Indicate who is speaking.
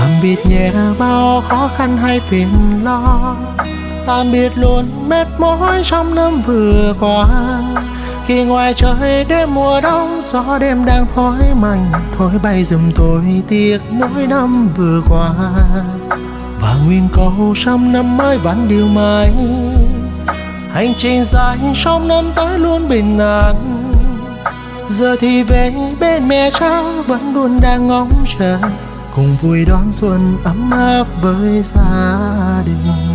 Speaker 1: tạm biệt nhé bao khó khăn hay phiền lo, tạm biệt luôn mệt mỏi trong năm vừa qua. Khi ngoài trời đêm mùa đông, gió đêm đang thổi mạnh, thổi bay giùm tôi tiếc nuối năm vừa qua. Và nguyên câu trong năm mới vẫn điều mãi, hành trình dài trong năm tới luôn bình an. Giờ thì về bên mẹ cha vẫn luôn đang ngóng chờ, cùng vui đón xuân ấm áp với gia đình.